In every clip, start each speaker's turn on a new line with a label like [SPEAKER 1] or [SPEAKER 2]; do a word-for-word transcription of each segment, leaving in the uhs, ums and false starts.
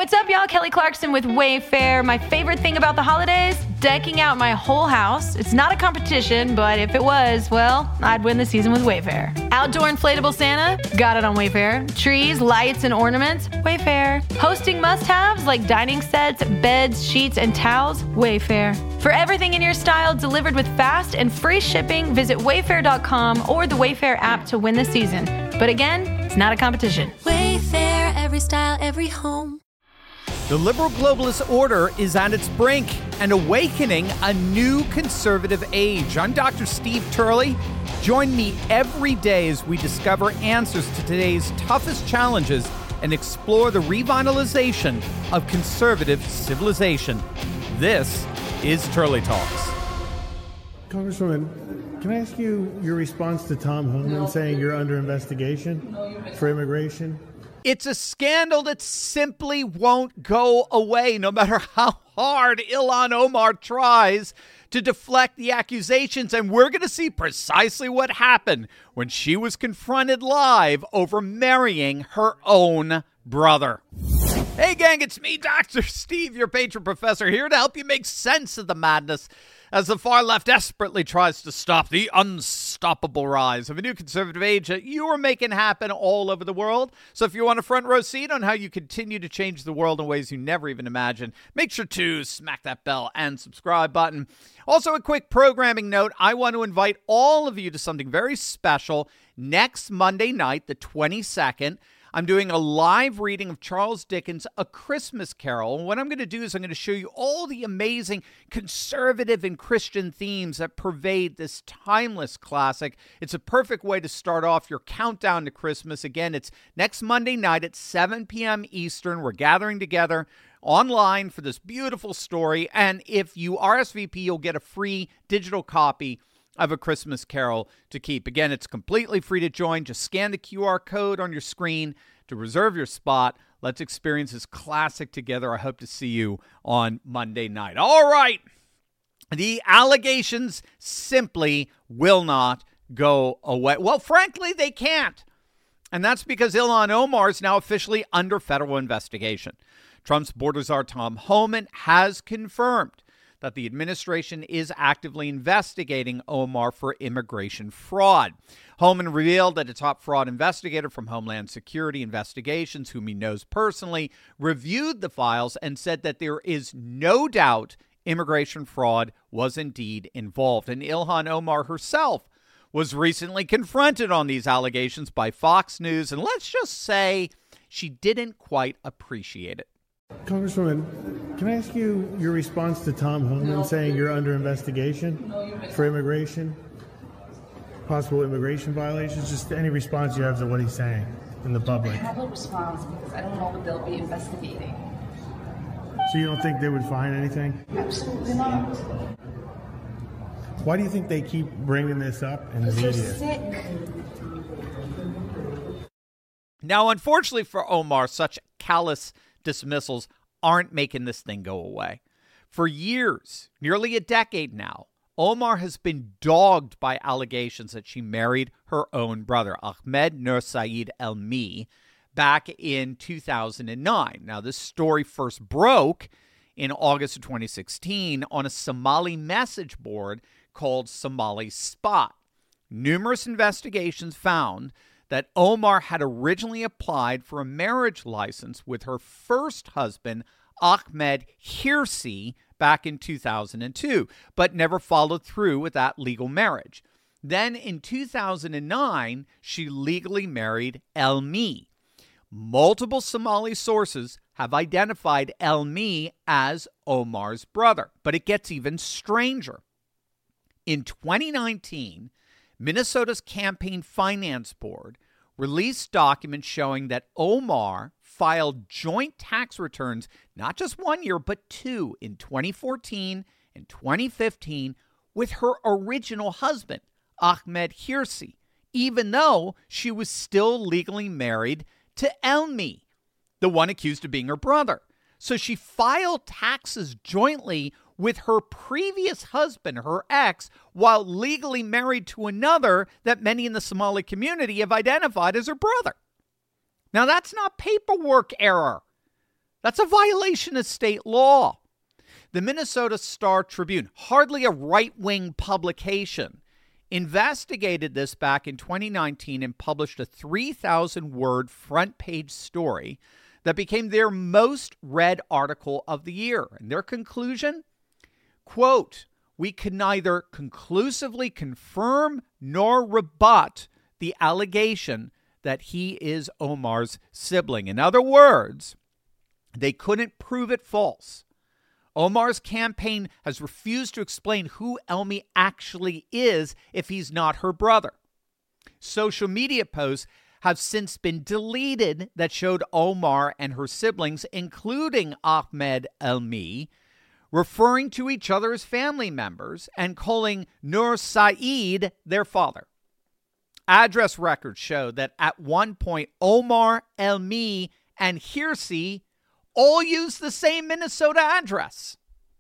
[SPEAKER 1] What's up, y'all? Kelly Clarkson with Wayfair. My favorite thing about the holidays? Decking out my whole house. It's not a competition, but if it was, well, I'd win the season with Wayfair. Outdoor inflatable Santa? Got it on Wayfair. Trees, lights, and ornaments? Wayfair. Hosting must-haves like dining sets, beds, sheets, and towels? Wayfair. For everything in your style delivered with fast and free shipping, visit wayfair dot com or the Wayfair app to win the season. But again, it's not a competition.
[SPEAKER 2] Wayfair, every style, every home.
[SPEAKER 3] The liberal globalist order is at its brink and awakening a new conservative age. I'm Doctor Steve Turley. Join me every day as we discover answers to today's toughest challenges and explore the revitalization of conservative civilization. This is Turley Talks.
[SPEAKER 4] Congresswoman, can I ask you your response to Tom Homan saying you're under investigation for immigration?
[SPEAKER 3] It's a scandal that simply won't go away, no matter how hard Ilhan Omar tries to deflect the accusations. And we're going to see precisely what happened when she was confronted live over marrying her own brother. Hey, gang, it's me, Doctor Steve, your patron professor, here to help you make sense of the madness as the far left desperately tries to stop the unstoppable rise of a new conservative age that you are making happen all over the world. So if you want a front row seat on how you continue to change the world in ways you never even imagined, make sure to smack that bell and subscribe button. Also, a quick programming note. I want to invite all of you to something very special next Monday night, the twenty-second. I'm doing a live reading of Charles Dickens' A Christmas Carol. And what I'm going to do is I'm going to show you all the amazing conservative and Christian themes that pervade this timeless classic. It's a perfect way to start off your countdown to Christmas. Again, it's next Monday night at seven p.m. Eastern. We're gathering together online for this beautiful story. And if you R S V P, you'll get a free digital copy of A Christmas Carol to keep. Again, it's completely free to join. Just scan the Q R code on your screen to reserve your spot. Let's experience this classic together. I hope to see you on Monday night. All right. The allegations simply will not go away. Well, frankly, they can't. And that's because Ilhan Omar is now officially under federal investigation. Trump's border czar Tom Homan has confirmed that the administration is actively investigating Omar for immigration fraud. Homan revealed that a top fraud investigator from Homeland Security Investigations, whom he knows personally, reviewed the files and said that there is no doubt immigration fraud was indeed involved. And Ilhan Omar herself was recently confronted on these allegations by Fox News, and let's just say she didn't quite appreciate it.
[SPEAKER 4] Congresswoman, can I ask you your response to Tom Homan saying you're under investigation for immigration, possible immigration violations? Just any response you have to what he's saying in the public.
[SPEAKER 5] I have a response because I don't know what they'll be investigating.
[SPEAKER 4] So you don't think they would find anything?
[SPEAKER 5] Absolutely not.
[SPEAKER 4] Why do you think they keep bringing this up in the
[SPEAKER 5] Because
[SPEAKER 4] media?
[SPEAKER 5] they're sick.
[SPEAKER 3] Now, unfortunately for Omar, such callous dismissals aren't making this thing go away. For years, nearly a decade now, Omar has been dogged by allegations that she married her own brother, Ahmed Nursaid Elmi, back in two thousand nine. Now, this story first broke in August of twenty sixteen on a Somali message board called Somali Spot. Numerous investigations found that Omar had originally applied for a marriage license with her first husband, Ahmed Hirsi, back in two thousand two, but never followed through with that legal marriage. Then in two thousand nine, she legally married Elmi. Multiple Somali sources have identified Elmi as Omar's brother, but it gets even stranger. In twenty nineteen, Minnesota's Campaign Finance Board released documents showing that Omar filed joint tax returns not just one year, but two in twenty fourteen and twenty fifteen with her original husband, Ahmed Hirsi, even though she was still legally married to Elmi, the one accused of being her brother. So she filed taxes jointly with her previous husband, her ex, while legally married to another that many in the Somali community have identified as her brother. Now, that's not paperwork error. That's a violation of state law. The Minnesota Star Tribune, hardly a right-wing publication, investigated this back in twenty nineteen and published a three thousand word front-page story that became their most read article of the year. And their conclusion, quote, "We can neither conclusively confirm nor rebut the allegation that he is Omar's sibling." In other words, they couldn't prove it false. Omar's campaign has refused to explain who Elmi actually is if he's not her brother. Social media posts have since been deleted that showed Omar and her siblings, including Ahmed Elmi, referring to each other as family members and calling Nur Saeed their father. Address records show that at one point, Omar, Elmi, and Hirsi all use the same Minnesota address.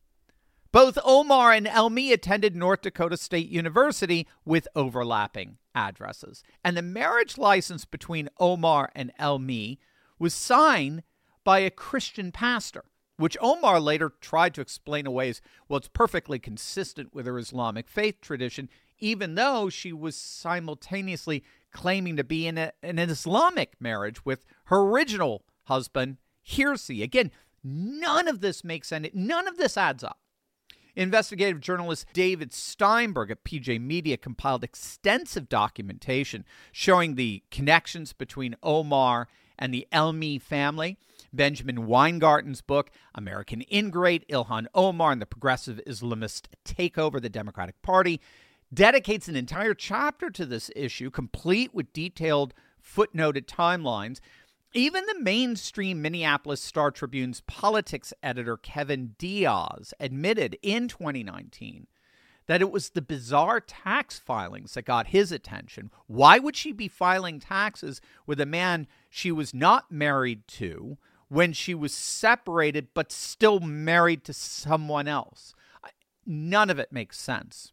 [SPEAKER 3] Both Omar and Elmi attended North Dakota State University with overlapping addresses. And the marriage license between Omar and Elmi was signed by a Christian pastor, which Omar later tried to explain away as, well, it's perfectly consistent with her Islamic faith tradition, even though she was simultaneously claiming to be in a, an Islamic marriage with her original husband, Hirsi. Again, none of this makes sense. None of this adds up. Investigative journalist David Steinberg at P J Media compiled extensive documentation showing the connections between Omar and the Elmi family. Benjamin Weingarten's book, American Ingrate, Ilhan Omar and the Progressive Islamist Takeover of the Democratic Party, dedicates an entire chapter to this issue, complete with detailed footnoted timelines. Even the mainstream Minneapolis Star Tribune's politics editor, Kevin Diaz, admitted in twenty nineteen that it was the bizarre tax filings that got his attention. Why would she be filing taxes with a man she was not married to when she was separated but still married to someone else? None of it makes sense.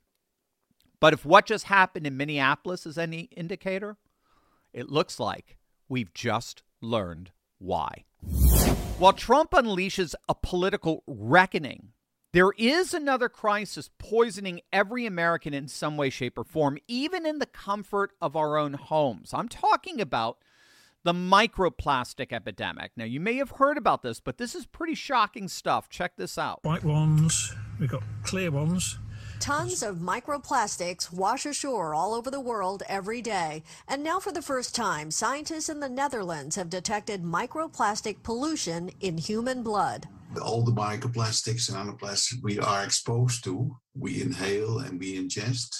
[SPEAKER 3] But if what just happened in Minneapolis is any indicator, it looks like we've just learned why. While Trump unleashes a political reckoning, there is another crisis poisoning every American in some way, shape, or form, even in the comfort of our own homes. I'm talking about the microplastic epidemic. Now, you may have heard about this, but this is pretty shocking stuff. Check this out.
[SPEAKER 6] White ones, we've got clear ones.
[SPEAKER 7] Tons of microplastics wash ashore all over the world every day. And now for the first time, scientists in the Netherlands have detected microplastic pollution in human blood.
[SPEAKER 8] All the microplastics and nanoplastics we are exposed to, we inhale and we ingest,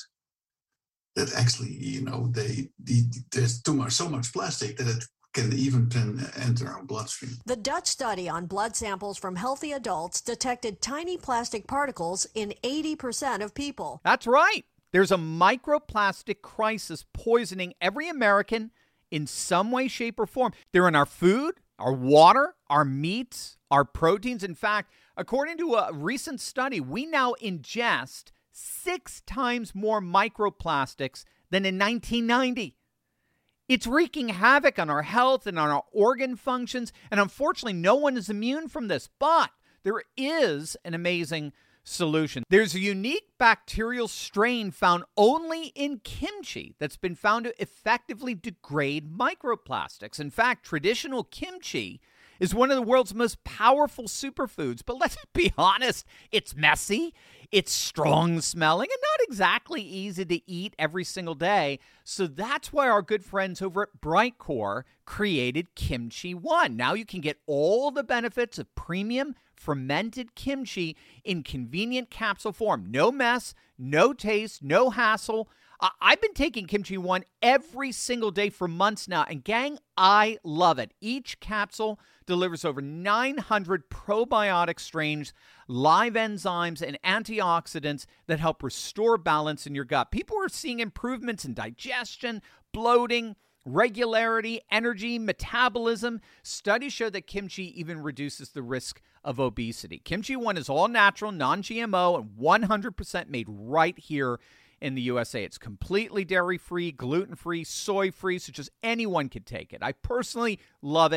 [SPEAKER 8] that actually, you know, they, they there's too much, so much plastic that it can even enter our bloodstream.
[SPEAKER 7] The Dutch study on blood samples from healthy adults detected tiny plastic particles in eighty percent of people.
[SPEAKER 3] That's right. There's a microplastic crisis poisoning every American in some way, shape, or form. They're in our food, our water, our meats, our proteins. In fact, according to a recent study, we now ingest six times more microplastics than in nineteen ninety. It's wreaking havoc on our health and on our organ functions, and unfortunately, no one is immune from this. But there is an amazing solution. There's a unique bacterial strain found only in kimchi that's been found to effectively degrade microplastics. In fact, traditional kimchi is one of the world's most powerful superfoods. But let's be honest, it's messy, it's strong smelling, and not exactly easy to eat every single day. So that's why our good friends over at Brightcore created Kimchi One. Now you can get all the benefits of premium fermented kimchi in convenient capsule form. No mess, no taste, no hassle. I've been taking Kimchi One every single day for months now, and gang, I love it. Each capsule delivers over nine hundred probiotic strains, live enzymes, and antioxidants that help restore balance in your gut. People are seeing improvements in digestion, bloating, regularity, energy, metabolism. Studies show that kimchi even reduces the risk of obesity. Kimchi One is all natural, non-G M O, and one hundred percent made right here in the U S A. It's completely dairy-free, gluten-free, soy-free, so just anyone can take it. I personally love it,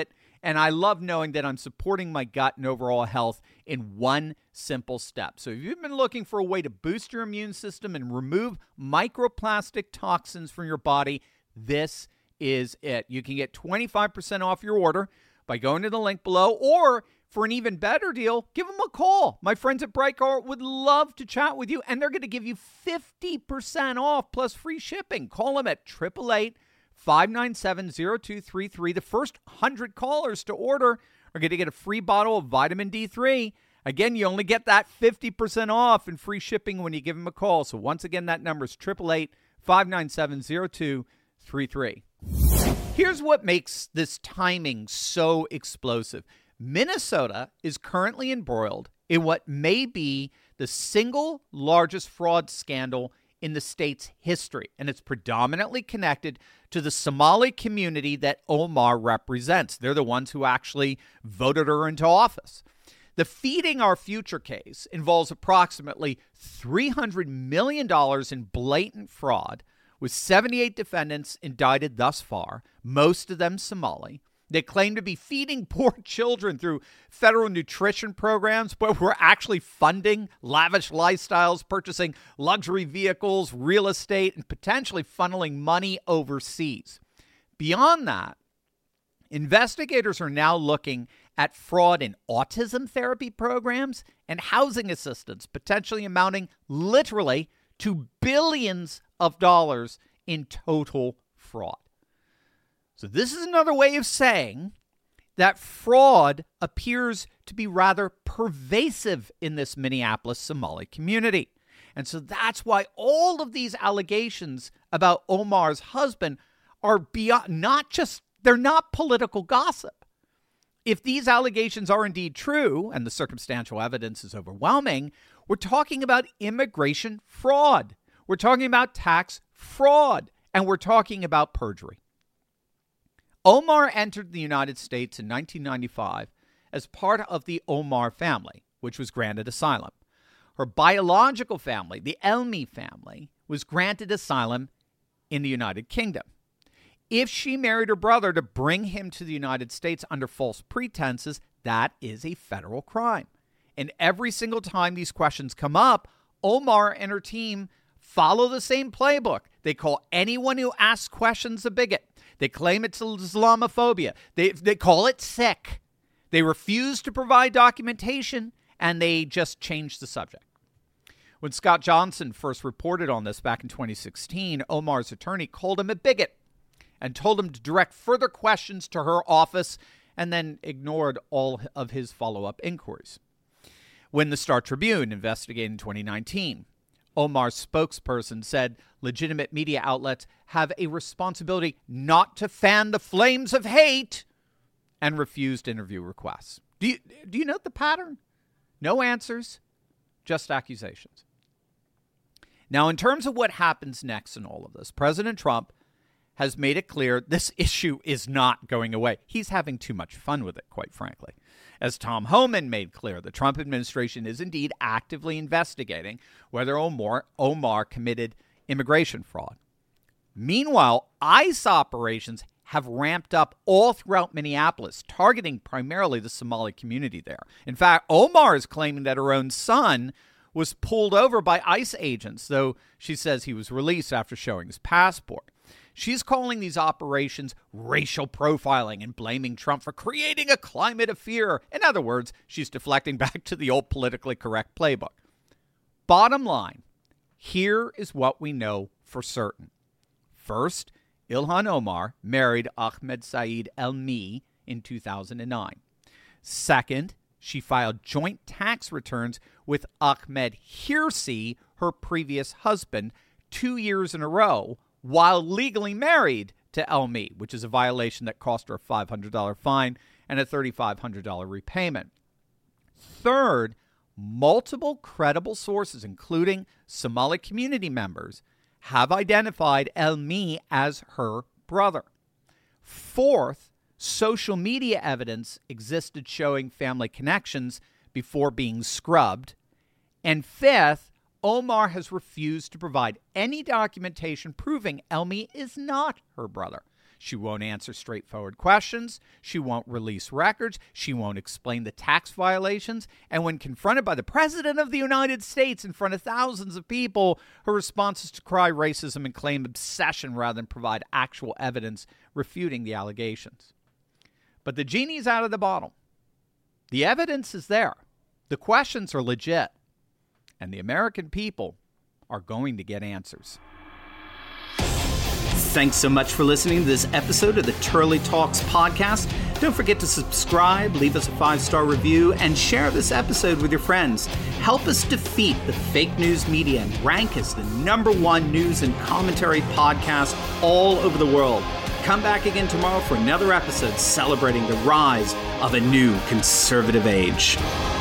[SPEAKER 3] And I love knowing that I'm supporting my gut and overall health in one simple step. So if you've been looking for a way to boost your immune system and remove microplastic toxins from your body, this is it. You can get twenty-five percent off your order by going to the link below, or for an even better deal, give them a call. My friends at Brightcart would love to chat with you, and they're going to give you fifty percent off plus free shipping. Call them at eight eight eight, five nine seven, zero two three three. The first one hundred callers to order are going to get a free bottle of vitamin D three. Again, you only get that fifty percent off and free shipping when you give them a call. So once again, that number is eight eight eight, five nine seven, zero two three three. Here's what makes this timing so explosive. Minnesota is currently embroiled in what may be the single largest fraud scandal in the state's history, and it's predominantly connected to the Somali community that Omar represents. They're the ones who actually voted her into office. The Feeding Our Future case involves approximately three hundred million dollars in blatant fraud, with seventy-eight defendants indicted thus far, most of them Somali. They claim to be feeding poor children through federal nutrition programs, but we're actually funding lavish lifestyles, purchasing luxury vehicles, real estate, and potentially funneling money overseas. Beyond that, investigators are now looking at fraud in autism therapy programs and housing assistance, potentially amounting literally to billions of dollars in total fraud. So this is another way of saying that fraud appears to be rather pervasive in this Minneapolis Somali community. And so that's why all of these allegations about Omar's husband are beyond, not just, they're not political gossip. If these allegations are indeed true, and the circumstantial evidence is overwhelming, we're talking about immigration fraud. We're talking about tax fraud, and we're talking about perjury. Omar entered the United States in nineteen ninety-five as part of the Omar family, which was granted asylum. Her biological family, the Elmi family, was granted asylum in the United Kingdom. If she married her brother to bring him to the United States under false pretenses, that is a federal crime. And every single time these questions come up, Omar and her team follow the same playbook. They call anyone who asks questions a bigot. They claim it's Islamophobia. They, they call it sick. They refuse to provide documentation, and they just change the subject. When Scott Johnson first reported on this back in twenty sixteen, Omar's attorney called him a bigot and told him to direct further questions to her office, and then ignored all of his follow-up inquiries. When the Star Tribune investigated in twenty nineteen, Omar's spokesperson said legitimate media outlets have a responsibility not to fan the flames of hate, and refused interview requests. Do you, do you note the pattern? No answers, just accusations. Now, in terms of what happens next in all of this, President Trump has made it clear this issue is not going away. He's having too much fun with it, quite frankly. As Tom Homan made clear, the Trump administration is indeed actively investigating whether Omar, Omar committed immigration fraud. Meanwhile, ICE operations have ramped up all throughout Minneapolis, targeting primarily the Somali community there. In fact, Omar is claiming that her own son was pulled over by ICE agents, though she says he was released after showing his passport. She's calling these operations racial profiling and blaming Trump for creating a climate of fear. In other words, she's deflecting back to the old politically correct playbook. Bottom line, here is what we know for certain. First, Ilhan Omar married Ahmed Saeed Elmi in two thousand nine. Second, she filed joint tax returns with Ahmed Hirsi, her previous husband, two years in a row, while legally married to Elmi, which is a violation that cost her a five hundred dollars fine and a three thousand five hundred dollars repayment. Third, multiple credible sources, including Somali community members, have identified Elmi as her brother. Fourth, social media evidence existed showing family connections before being scrubbed. And fifth, Omar has refused to provide any documentation proving Elmi is not her brother. She won't answer straightforward questions. She won't release records. She won't explain the tax violations. And when confronted by the President of the United States in front of thousands of people, her response is to cry racism and claim obsession rather than provide actual evidence refuting the allegations. But the genie's out of the bottle. The evidence is there. The questions are legit. And the American people are going to get answers. Thanks so much for listening to this episode of the Turley Talks podcast. Don't forget to subscribe, leave us a five-star review, and share this episode with your friends. Help us defeat the fake news media and rank as the number one news and commentary podcast all over the world. Come back again tomorrow for another episode celebrating the rise of a new conservative age.